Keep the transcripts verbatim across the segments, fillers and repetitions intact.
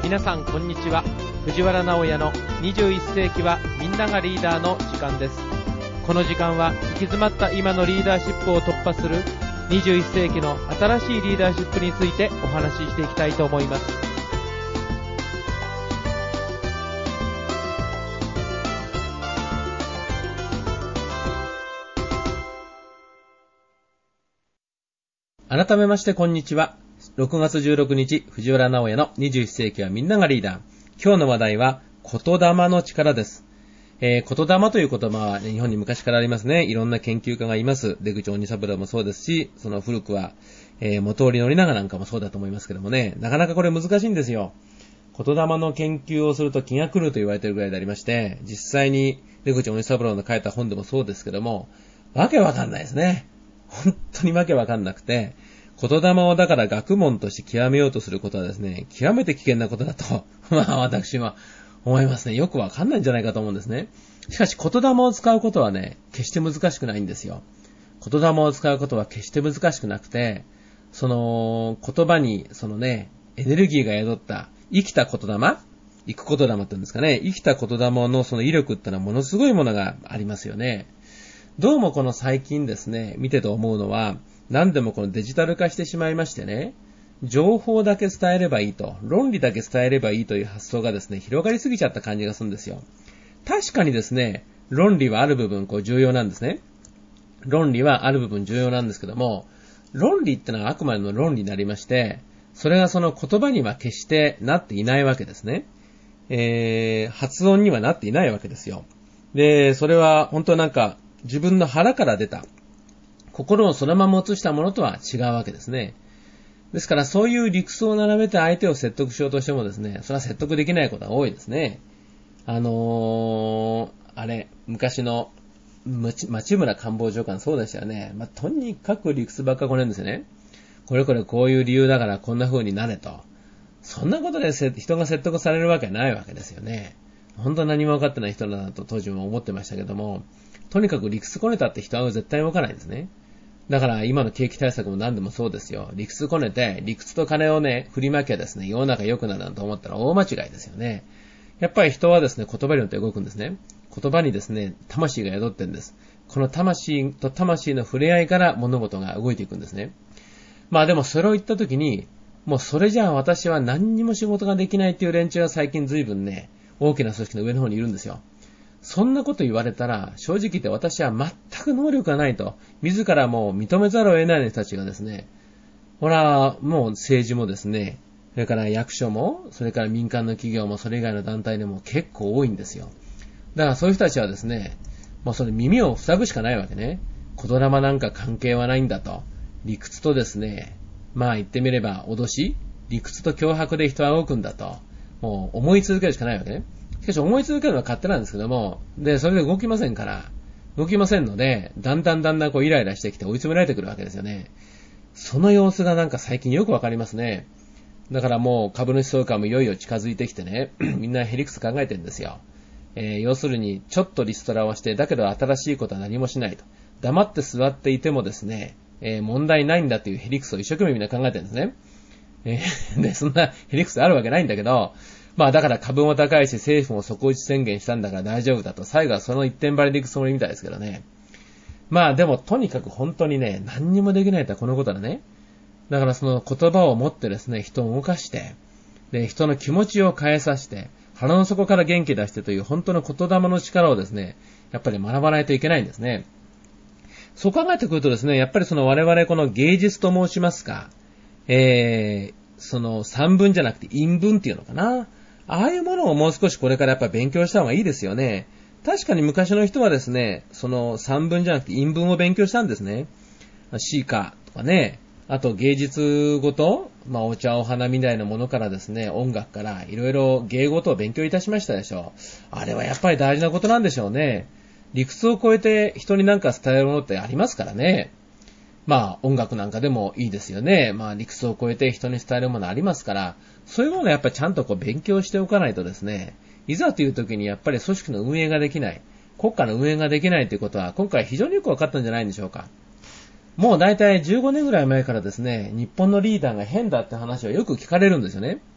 皆さんこんにちは。藤原直也のにじゅういっ世紀はみんながリーダーの時間です。この時間は行き詰まった今のリーダーシップを突破するにじゅういっ世紀の新しいリーダーシップについてお話ししていきたいと思います。改めましてこんにちは。ろくがつじゅうろくにち、藤原直也のにじゅういっ世紀はみんながリーダー。今日の話題は言霊の力です。えー、言霊という言葉は、ね、日本に昔からありますね。いろんな研究家がいます。出口鬼三郎もそうですし、その古くは、えー、元織宣長なんかもそうだと思いますけどもね、なかなかこれ難しいんですよ。言霊の研究をすると気が狂うと言われているぐらいでありまして、実際に出口鬼三郎の書いた本でもそうですけども、わけわかんないですね。本当にわけわかんなくて、言霊をだから学問として極めようとすることはですね、極めて危険なことだと、まあ私は思いますね。よくわかんないんじゃないかと思うんですね。しかし言霊を使うことはね、決して難しくないんですよ。言霊を使うことは決して難しくなくて、その言葉にそのね、エネルギーが宿った生きた言霊、生く言霊って言うんですかね、生きた言霊のその威力ってのはものすごいものがありますよね。どうもこの最近ですね、見てて思うのは、何でもこのデジタル化してしまいましてね、情報だけ伝えればいいと、論理だけ伝えればいいという発想がですね、広がりすぎちゃった感じがするんですよ。確かにですね、論理はある部分こう重要なんですね。論理はある部分重要なんですけども、論理ってのはあくまでも論理になりまして、それがその言葉には決してなっていないわけですね。えー、発音にはなっていないわけですよ。で、それは本当なんか自分の腹から出た、心をそのまま映したものとは違うわけですね。ですからそういう理屈を並べて相手を説得しようとしてもですね、それは説得できないことが多いですね。あのー、あれ、昔の町村官房長官そうでしたよね。まあ、とにかく理屈ばっかこねるんですよね。これこれこういう理由だからこんな風になれと。そんなことで人が説得されるわけないわけですよね。本当は何も分かってない人だなと当時も思ってましたけども、とにかく理屈こねたって人は絶対動かないんですね。だから今の景気対策も何でもそうですよ。理屈こねて、理屈と金をね、振りまきゃですね、世の中良くなるなんて思ったら大間違いですよね。やっぱり人はですね、言葉によって動くんですね。言葉にですね、魂が宿ってるんです。この魂と魂の触れ合いから物事が動いていくんですね。まあでもそれを言った時に、もうそれじゃあ私は何にも仕事ができないっていう連中が最近随分ね、大きな組織の上の方にいるんですよ。そんなこと言われたら、正直言って私は全く能力がないと、自らもう認めざるを得ない人たちがですね、ほら、もう政治もですね、それから役所も、それから民間の企業も、それ以外の団体でも結構多いんですよ。だからそういう人たちはですね、もうそれ耳を塞ぐしかないわけね。言霊なんか関係はないんだと。理屈とですね、まあ言ってみれば脅し、理屈と脅迫で人は動くんだと。もう思い続けるしかないわけね。しかし思い続けるのは勝手なんですけども、で、それで動きませんから、動きませんので、だんだんだんだんこうイライラしてきて追い詰められてくるわけですよね。その様子がなんか最近よくわかりますね。だからもう株主総会もいよいよ近づいてきてね、みんなヘリクス考えてるんですよ。えー、要するに、ちょっとリストラをして、だけど新しいことは何もしないと。黙って座っていてもですね、えー、問題ないんだというヘリクスを一生懸命みんな考えてるんですね。えー、で、そんなヘリクスあるわけないんだけど、まあだから株も高いし政府も底打ち宣言したんだから大丈夫だと、最後はその一点張りでいくつもりみたいですけどね。まあでもとにかく本当にね、何にもできないとはこのことだね。だからその言葉を持ってですね、人を動かして、で、人の気持ちを変えさせて、腹の底から元気出してという本当の言霊の力をですね、やっぱり学ばないといけないんですね。そう考えてくるとですね、やっぱりその我々この芸術と申しますか、えー、その散文じゃなくて韻文っていうのかな。ああいうものをもう少しこれからやっぱり勉強した方がいいですよね。確かに昔の人はですね、その散文じゃなくて韻文を勉強したんですね。詩歌とかね、あと芸術ごと、まあお茶お花みたいなものからですね、音楽からいろいろ芸事を勉強いたしましたでしょう。あれはやっぱり大事なことなんでしょうね。理屈を超えて人に何か伝えるものってありますからね。まあ音楽なんかでもいいですよね。まあ理屈を超えて人に伝えるものありますから、そういうものをやっぱりちゃんとこう勉強しておかないとですね、いざという時にやっぱり組織の運営ができない、国家の運営ができないということは今回非常によく分かったんじゃないんでしょうか。もうだいたいじゅうごねんぐらい前からですね、日本のリーダーが変だって話はよく聞かれるんですよね。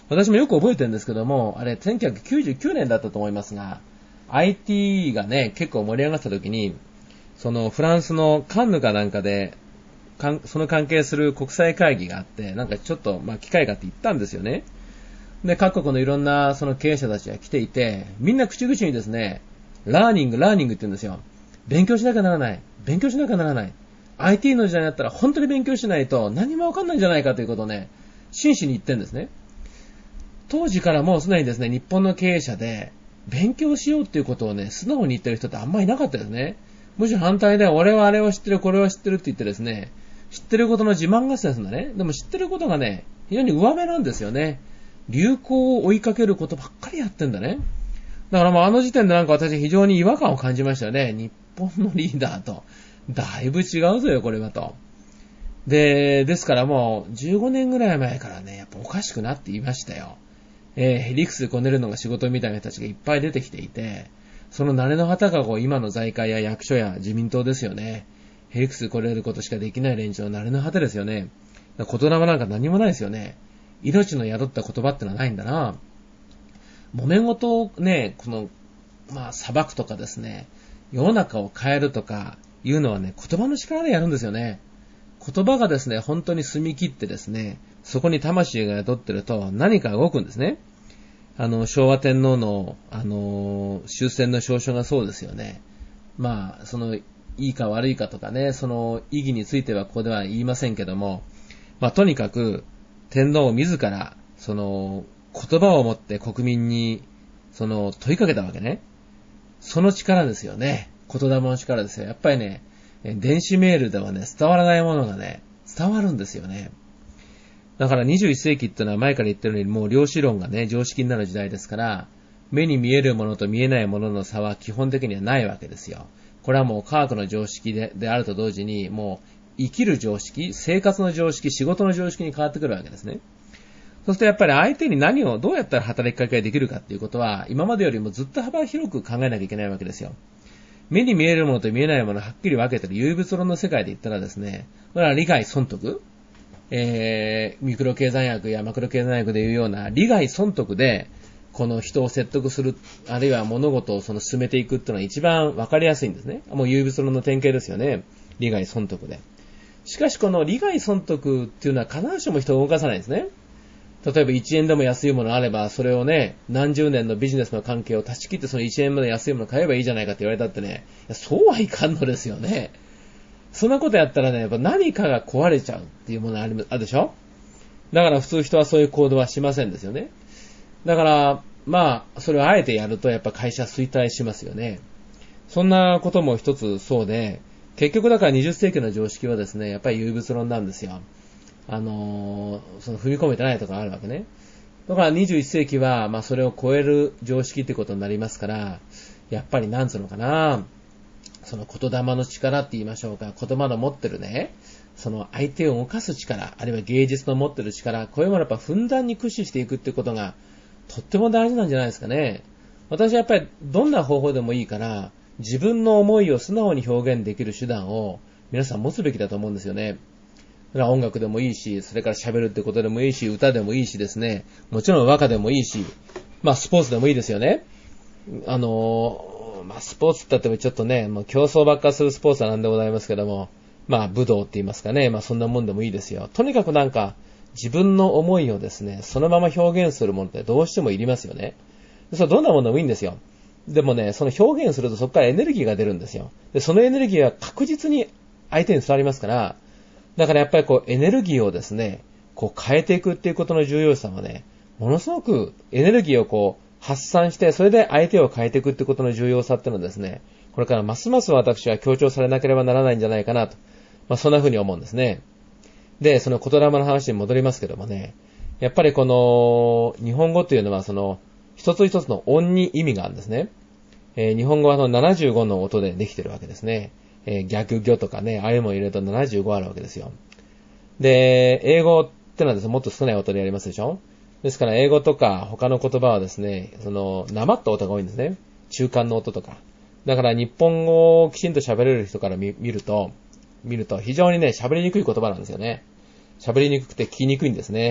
私もよく覚えてるんですけども、あれせんきゅうひゃくきゅうじゅうきゅうねんだったと思いますが、アイティー がね、結構盛り上がった時に、そのフランスのカンヌかなんかで、かんその関係する国際会議があって、なんかちょっと、まあ、機会があって行ったんですよね。で、各国のいろんなその経営者たちが来ていて、みんな口々にですね、ラーニング、ラーニングって言うんですよ。勉強しなきゃならない。勉強しなきゃならない。アイティー の時代になったら本当に勉強しないと何もわかんないんじゃないかということをね、真摯に言ってるんですね。当時からもうすでにですね、日本の経営者で、勉強しようっていうことをね、素直に言ってる人ってあんまりいなかったですね。むしろ反対で、俺はあれを知ってる、これを知ってるって言ってですね、知ってることの自慢合戦するんだね。でも知ってることがね、非常に上目なんですよね。流行を追いかけることばっかりやってんだね。だからもうあの時点でなんか私非常に違和感を感じましたよね。日本のリーダーと。だいぶ違うぞよ、これはと。で、ですからもうじゅうごねんぐらい前からね、やっぱおかしくなっていましたよ。えー、ヘリクスでこねるのが仕事みたいな人たちがいっぱい出てきていて、その慣れの旗がこう今の財界や役所や自民党ですよね。ヘリクスでこねることしかできない連中の慣れの旗ですよね。言霊なんか何もないですよね。命の宿った言葉ってのはないんだな。揉め事をね、この、まあ、裁くとかですね、世の中を変えるとかいうのはね、言葉の力でやるんですよね。言葉がですね、本当に澄み切ってですね、そこに魂が宿ってると何か動くんですね。あの、昭和天皇の、あの、終戦の詔書がそうですよね。まあ、その、いいか悪いかとかね、その意義についてはここでは言いませんけども、まあ、とにかく、天皇自ら、その、言葉を持って国民に、その、問いかけたわけね。その力ですよね。言霊の力ですよ。やっぱりね、電子メールではね、伝わらないものがね、伝わるんですよね。だからにじゅういっ世紀ってのは前から言ってるように、もう量子論がね、常識になる時代ですから、目に見えるものと見えないものの差は基本的にはないわけですよ。これはもう科学の常識 で, であると同時に、もう生きる常識、生活の常識、仕事の常識に変わってくるわけですね。そうするとやっぱり相手に何をどうやったら働きかけができるかっていうことは、今までよりもずっと幅広く考えなきゃいけないわけですよ。目に見えるものと見えないものをはっきり分けてる唯物論の世界で言ったらですね、これは利害損得、えー、ミクロ経済学やマクロ経済学でいうような利害損得で、この人を説得する、あるいは物事をその進めていくっていうのは一番分かりやすいんですね。もう唯物論の典型ですよね。利害損得で。しかしこの利害損得っていうのは必ずしも人を動かさないんですね。例えばいちえんでも安いものあれば、それをね、何十年のビジネスの関係を断ち切ってそのいちえんまで安いもの買えばいいじゃないかって言われたってね、いやそうはいかんのですよね。そんなことやったらね、やっぱ何かが壊れちゃうっていうものあるでしょ。だから普通人はそういう行動はしませんですよね。だから、まあ、それをあえてやるとやっぱ会社衰退しますよね。そんなことも一つそうで、結局だからにじゅっ世紀の常識はですね、やっぱり唯物論なんですよ。あのー、その踏み込めてないところがあるわけね。だからにじゅういっ世紀は、まあそれを超える常識ってことになりますから、やっぱりなんつうのかな、その言霊の力って言いましょうか、言葉の持ってるね、その相手を動かす力、あるいは芸術の持ってる力、こういうものをやっぱふんだんに駆使していくってことが、とっても大事なんじゃないですかね。私はやっぱりどんな方法でもいいから、自分の思いを素直に表現できる手段を皆さん持つべきだと思うんですよね。だから音楽でもいいし、それから喋るってことでもいいし、歌でもいいしですね、もちろん和歌でもいいし、まあスポーツでもいいですよね。あのー、まあスポーツって言ってもちょっとね、もう競争ばっかするスポーツはなんでございますけども、まあ武道って言いますかね、まあそんなもんでもいいですよ。とにかくなんか自分の思いをですね、そのまま表現するものってどうしてもいりますよね。それどんなものでもいいんですよ。でもね、その表現するとそこからエネルギーが出るんですよ。で、そのエネルギーは確実に相手に伝わりますから、だからやっぱりこうエネルギーをですね、こう変えていくっていうことの重要さはね、ものすごくエネルギーをこう発散して、それで相手を変えていくっていうことの重要さっていうのはですね、これからますます私は強調されなければならないんじゃないかなと、まあそんな風に思うんですね。で、その言霊の話に戻りますけどもね、やっぱりこの日本語というのはその一つ一つの音に意味があるんですね。えー、日本語はそのななじゅうごの音でできてるわけですね。えー、逆魚とかね、ああいうのを入れるとななじゅうごあるわけですよ。で、英語ってのはですね、もっと少ない音でやりますでしょ。ですから英語とか他の言葉はですね、その、なまった音が多いんですね。中間の音とか。だから日本語をきちんと喋れる人から 見, 見ると、見ると非常にね、喋りにくい言葉なんですよね。喋りにくくて聞きにくいんですね。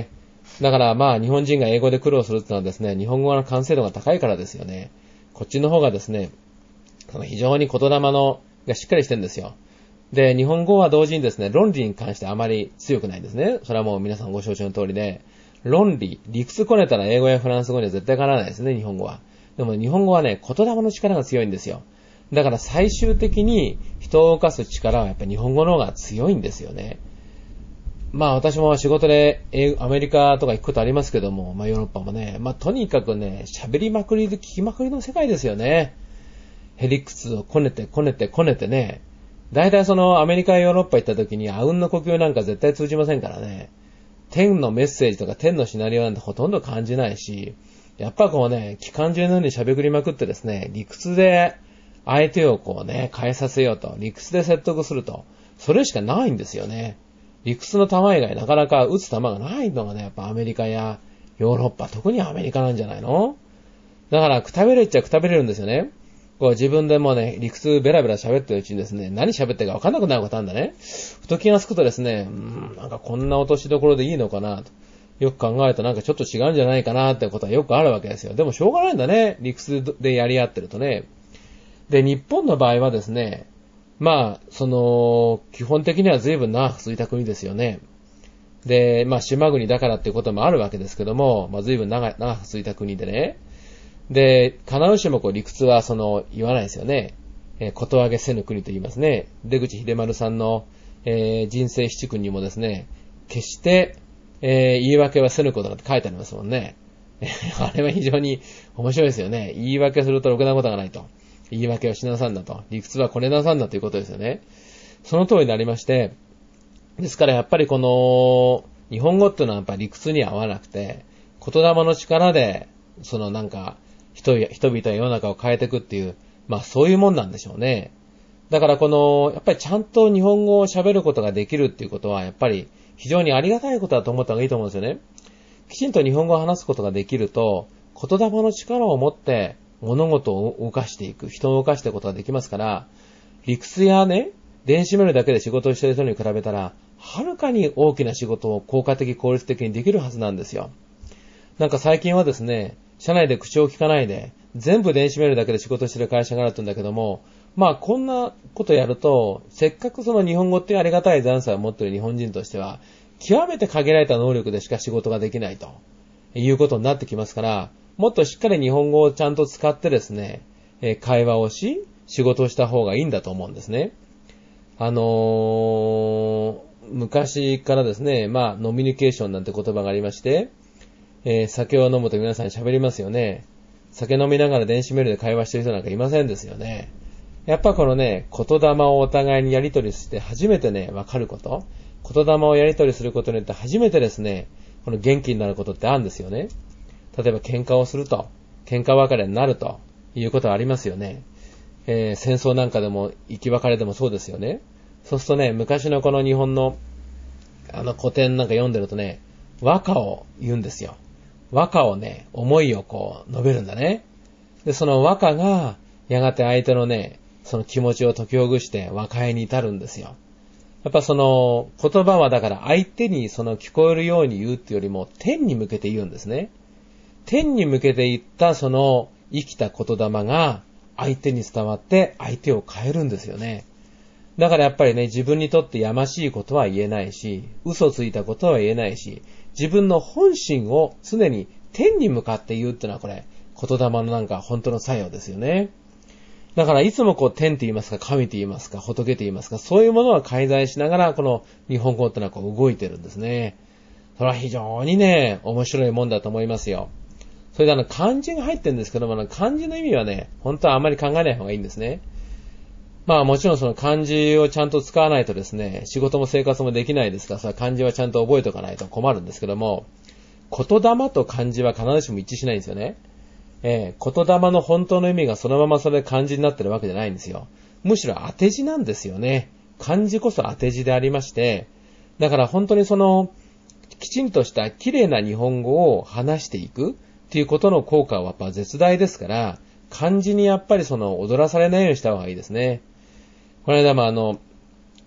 だからまあ日本人が英語で苦労するってのはですね、日本語の完成度が高いからですよね。こっちの方がですね、非常に言霊のがしっかりしてるんですよ。で、日本語は同時にですね、論理に関してあまり強くないんですね。それはもう皆さんご承知の通りで、論理、理屈こねたら英語やフランス語には絶対かなわないですね、日本語は。でも日本語はね、言霊の力が強いんですよ。だから最終的に人を動かす力はやっぱり日本語の方が強いんですよね。まあ私も仕事でアメリカとか行くことありますけども、まあヨーロッパもね、まあとにかくね、喋りまくりで聞きまくりの世界ですよね。へりくつをこねてこねてこねてね。大体そのアメリカやヨーロッパ行った時にあうんの呼吸なんか絶対通じませんからね。天のメッセージとか天のシナリオなんてほとんど感じないし、やっぱこうね、機関銃のように喋りまくってですね、理屈で相手をこうね、変えさせようと、理屈で説得すると、それしかないんですよね。理屈の球以外なかなか打つ球がないのがね、やっぱアメリカやヨーロッパ、特にアメリカなんじゃないの？だから、くたびれっちゃくたびれるんですよね。こう自分でもね、理屈ベラベラ喋ってるうちにですね、何喋ってるか分かんなくなることあるんだね。ふと気がつくとですね、うーん、なんかこんな落としどころでいいのかなと。よく考えるとなんかちょっと違うんじゃないかなってことはよくあるわけですよ。でもしょうがないんだね。理屈でやり合ってるとね。で、日本の場合はですね、まあ、その、基本的には随分長く続いた国ですよね。で、まあ、島国だからっていうこともあるわけですけども、まあ、随分長く続いた国でね。で、必ずしもこう理屈はその、言わないですよね。えー、ことあげせぬ国と言いますね。出口秀丸さんの、えー、人生七訓にもですね、決して、えー、言い訳はせぬことだって書いてありますもんね。あれは非常に面白いですよね。言い訳するとろくなことがないと。言い訳をしなさんだと。理屈はこれなさんだということですよね。その通りになりまして、ですからやっぱりこの、日本語っていうのはやっぱり理屈に合わなくて、言霊の力で、そのなんか、人や、人々や世の中を変えていくっていう、まあそういうもんなんでしょうね。だからこの、やっぱりちゃんと日本語を喋ることができるっていうことは、やっぱり非常にありがたいことだと思った方がいいと思うんですよね。きちんと日本語を話すことができると、言霊の力を持って物事を動かしていく、人を動かしていくことができますから、理屈やね、電子メールだけで仕事をしている人に比べたら、はるかに大きな仕事を効果的、効率的にできるはずなんですよ。なんか最近はですね、社内で口を聞かないで、全部電子メールだけで仕事してる会社があるって言うんだけども、まあこんなことやると、せっかくその日本語っていうありがたい残差を持っている日本人としては、極めて限られた能力でしか仕事ができないということになってきますから、もっとしっかり日本語をちゃんと使ってですね、会話をし、仕事をした方がいいんだと思うんですね。あのー、昔からですね、まあノミニケーションなんて言葉がありまして、えー、酒を飲むと皆さん喋りますよね。酒飲みながら電子メールで会話してる人なんかいませんですよね。やっぱこのね、言霊をお互いにやり取りして初めてね、わかること。言霊をやり取りすることによって初めてですね、この元気になることってあるんですよね。例えば喧嘩をすると、喧嘩別れになるということはありますよね。えー、戦争なんかでも生き別れでもそうですよね。そうするとね、昔のこの日本のあの古典なんか読んでるとね、和歌を言うんですよ。和歌をね、思いをこう述べるんだね。で、その和歌がやがて相手のね、その気持ちを解きほぐして和解に至るんですよ。やっぱその言葉はだから相手にその聞こえるように言うっていうよりも天に向けて言うんですね。天に向けて言ったその生きた言霊が相手に伝わって相手を変えるんですよね。だからやっぱりね、自分にとってやましいことは言えないし、嘘ついたことは言えないし、自分の本心を常に天に向かって言うっていうのはこれ、言霊のなんか本当の作用ですよね。だからいつもこう天って言いますか、神って言いますか、仏って言いますか、そういうものは介在しながらこの日本語ってのはこう動いてるんですね。それは非常にね、面白いもんだと思いますよ。それであの漢字が入ってるんですけども、漢字の意味はね、本当はあんまり考えない方がいいんですね。まあもちろんその漢字をちゃんと使わないとですね、仕事も生活もできないですから、それは漢字はちゃんと覚えておかないと困るんですけども、言霊と漢字は必ずしも一致しないんですよね。えー、言霊の本当の意味がそのままそれで漢字になってるわけじゃないんですよ。むしろ当て字なんですよね。漢字こそ当て字でありまして、だから本当にその、きちんとした綺麗な日本語を話していくっていうことの効果はやっぱ絶大ですから、漢字にやっぱりその踊らされないようにした方がいいですね。この間もあの、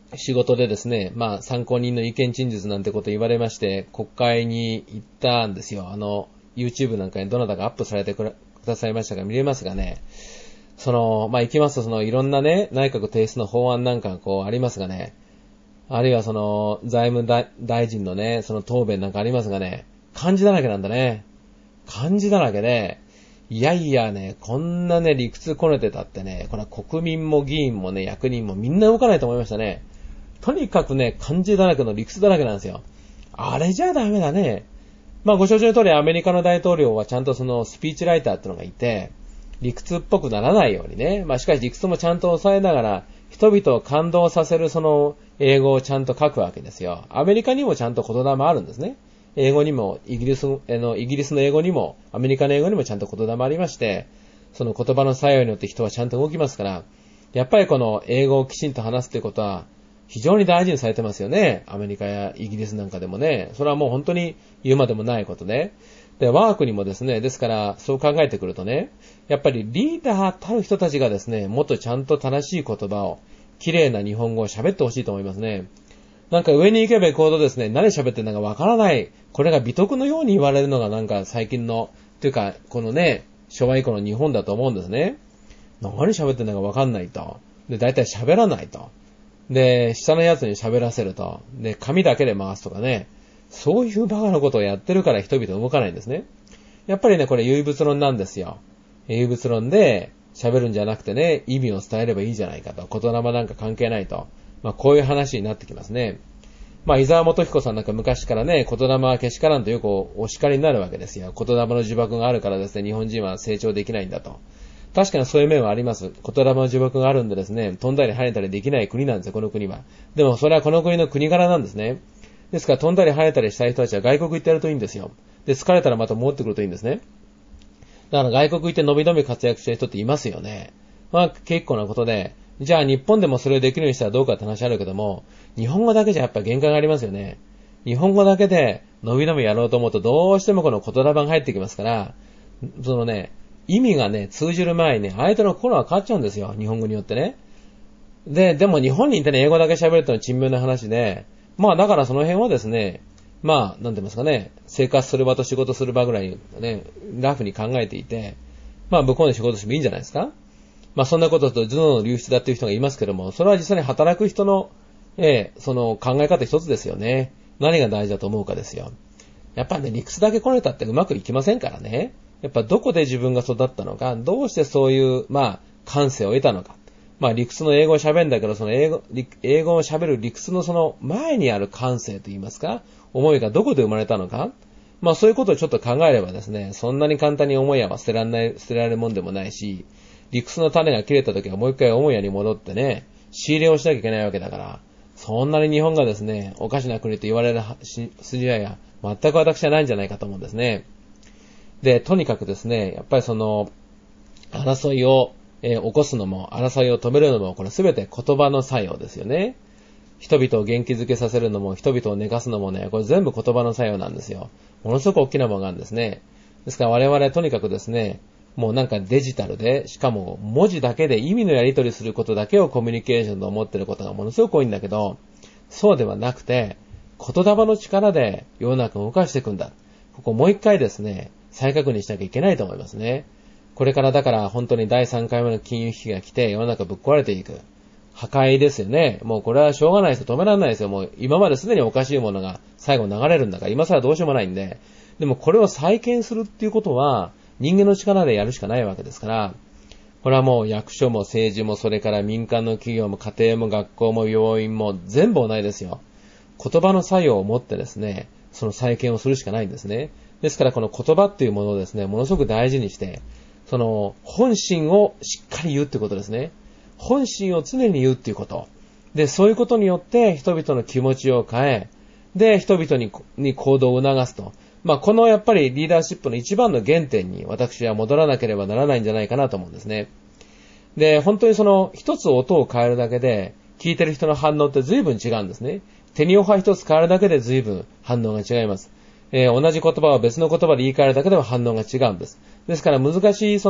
仕事でですね、まあ参考人の意見陳述なんてこと言われまして、国会に行ったんですよ。あの、YouTube なんかにどなたかアップされてくださいましたが見れますがね、その、まあ行きますとそのいろんなね、内閣提出の法案なんかこうありますがね、あるいはその財務大臣のね、その答弁なんかありますがね、漢字だらけなんだね。漢字だらけで、いやいやね、こんなね、理屈こねてたってね、これは国民も議員もね、役人もみんな動かないと思いましたね。とにかくね、漢字だらけの理屈だらけなんですよ。あれじゃダメだね。まあご承知の通りアメリカの大統領はちゃんとそのスピーチライターってのがいて、理屈っぽくならないようにね、まあしかし理屈もちゃんと抑えながら、人々を感動させるその英語をちゃんと書くわけですよ。アメリカにもちゃんと言霊あるんですね。英語にも、イギリスの、イギリスの英語にも、アメリカの英語にもちゃんと言霊ありまして、その言葉の作用によって人はちゃんと動きますから、やっぱりこの英語をきちんと話すということは、非常に大事にされてますよね。アメリカやイギリスなんかでもね。それはもう本当に言うまでもないことで。で、我が国もですね、ですからそう考えてくるとね、やっぱりリーダーたる人たちがですね、もっとちゃんと正しい言葉を、綺麗な日本語を喋ってほしいと思いますね。なんか上に行けば行くほどですね、何喋ってんだかわからない、これが美徳のように言われるのがなんか最近の、というか、このね、昭和以降の日本だと思うんですね。何喋ってんだかわかんないと。で、大体喋らないと。で、下のやつに喋らせると。で、紙だけで回すとかね。そういうバカなことをやってるから人々動かないんですね。やっぱりね、これ唯物論なんですよ。唯物論で喋るんじゃなくてね、意味を伝えればいいじゃないかと。言霊なんか関係ないと。まあ、こういう話になってきますね。まあ、伊沢元彦さんなんか昔からね、言霊はけしからんとよくお叱りになるわけですよ。言霊の呪縛があるからですね、日本人は成長できないんだと。確かにそういう面はあります。言霊の呪縛があるんでですね、飛んだり跳ねたりできない国なんですよ、この国は。でもそれはこの国の国柄なんですね。ですから飛んだり跳ねたりしたい人たちは外国行ってやるといいんですよ。で、疲れたらまた戻ってくるといいんですね。だから外国行ってのびのび活躍してる人っていますよね。まあ結構なことで、じゃあ日本でもそれをできるようにしたらどうかって話あるけども、日本語だけじゃやっぱ限界がありますよね。日本語だけでのびのびやろうと思うとどうしてもこの言霊が入ってきますから、そのね、意味がね、通じる前にね、相手の心が変わっちゃうんですよ。日本語によってね。で、でも日本にいてね、英語だけ喋るってのは珍妙な話で、まあだからその辺はですね、まあ、なんて言いますかね、生活する場と仕事する場ぐらいね、ラフに考えていて、まあ向こうで仕事してもいいんじゃないですか。まあそんなことと頭脳の流出だっていう人がいますけども、それは実際に働く人の、えー、その考え方一つですよね。何が大事だと思うかですよ。やっぱね、理屈だけこねたってうまくいきませんからね。やっぱどこで自分が育ったのか、どうしてそういう、まあ、感性を得たのか。まあ理屈の英語を喋るんだけど、その英語、英語を喋る理屈のその前にある感性と言いますか、思いがどこで生まれたのか。まあそういうことをちょっと考えればですね、そんなに簡単に思いは捨てられない、捨てられるもんでもないし、理屈の種が切れた時はもう一回母屋に戻ってね、仕入れをしなきゃいけないわけだから、そんなに日本がですね、おかしな国と言われる筋合いは全く私はないんじゃないかと思うんですね。で、とにかくですね、やっぱりその、争いを、えー、起こすのも、争いを止めるのも、これすべて言葉の作用ですよね。人々を元気づけさせるのも、人々を寝かすのもね、これ全部言葉の作用なんですよ。ものすごく大きなものがあるんですね。ですから我々とにかくですね、もうなんかデジタルで、しかも文字だけで意味のやり取りすることだけをコミュニケーションと思っていることがものすごく多いんだけど、そうではなくて、言霊の力で世の中を動かしていくんだ。ここもう一回ですね、再確認しなきゃいけないと思いますね。これからだから本当にだいさんかいめの金融危機が来て世の中ぶっ壊れていく。破壊ですよね。もうこれはしょうがないですよ。止められないですよ。もう今まですでにおかしいものが最後流れるんだから、今更どうしようもないんで。でもこれを再建するっていうことは人間の力でやるしかないわけですから、これはもう役所も政治もそれから民間の企業も家庭も学校も病院も全部同じですよ。言葉の作用を持ってですね、その再建をするしかないんですね。ですからこの言葉っていうものをですね、ものすごく大事にして、その本心をしっかり言うってことですね。本心を常に言うっていうこと。で、そういうことによって人々の気持ちを変え、で、人々に、に行動を促すと。まあ、このやっぱりリーダーシップの一番の原点に私は戻らなければならないんじゃないかなと思うんですね。で、本当にその一つ音を変えるだけで、聞いてる人の反応って随分違うんですね。手にオファー一つ変えるだけで随分反応が違います。えー、同じ言葉を別の言葉で言い換えるだけでは反応が違うんです。ですから難しいその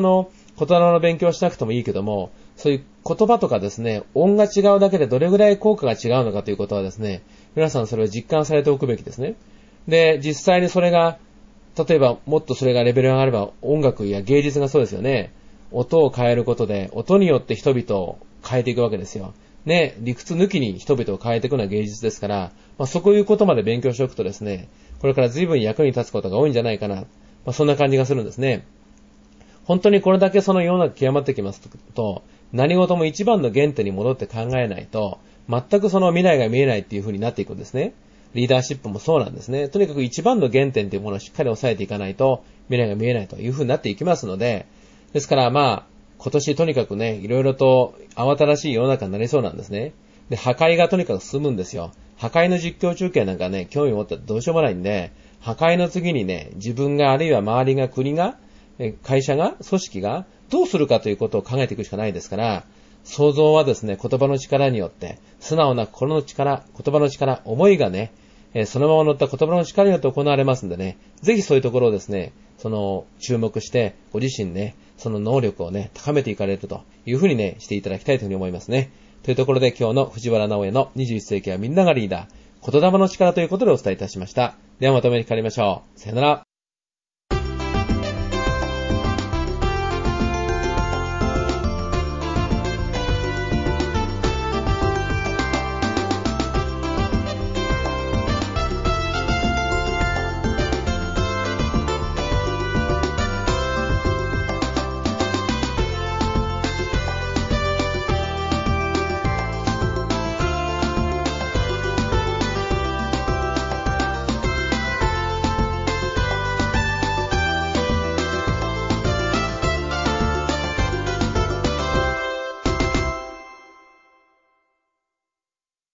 言霊の勉強をしなくてもいいけども、そういう言葉とかですね、音が違うだけでどれぐらい効果が違うのかということはですね、皆さんそれを実感されておくべきですね。で、実際にそれが、例えばもっとそれがレベルが上がれば音楽や芸術がそうですよね。音を変えることで、音によって人々を変えていくわけですよ。ね、理屈抜きに人々を変えていくのは芸術ですから、まあ、そういうことまで勉強しておくとですね、これから随分役に立つことが多いんじゃないかな。まあ、そんな感じがするんですね。本当にこれだけその世の中極まってきますと、何事も一番の原点に戻って考えないと、全くその未来が見えないっていう風になっていくんですね。リーダーシップもそうなんですね。とにかく一番の原点というものをしっかり抑えていかないと、未来が見えないという風になっていきますので、ですからまあ、今年とにかくね、いろいろと慌ただしい世の中になりそうなんですね。で、破壊がとにかく進むんですよ。破壊の実況中継なんかね、興味持ったらどうしようもないんで、破壊の次にね、自分があるいは周りが国が、会社が、組織がどうするかということを考えていくしかないですから、想像はですね、言葉の力によって、素直な心の力、言葉の力、思いがね、そのまま乗った言葉の力によって行われますんでね、ぜひそういうところをですね、その、注目して、ご自身ね、その能力をね、高めていかれるというふうにね、していただきたいというふうに思いますね。というところで今日の藤原直哉のにじゅういっ世紀はみんながリーダー、言霊の力ということでお伝えいたしました。ではまとめにかかりましょう。さよなら。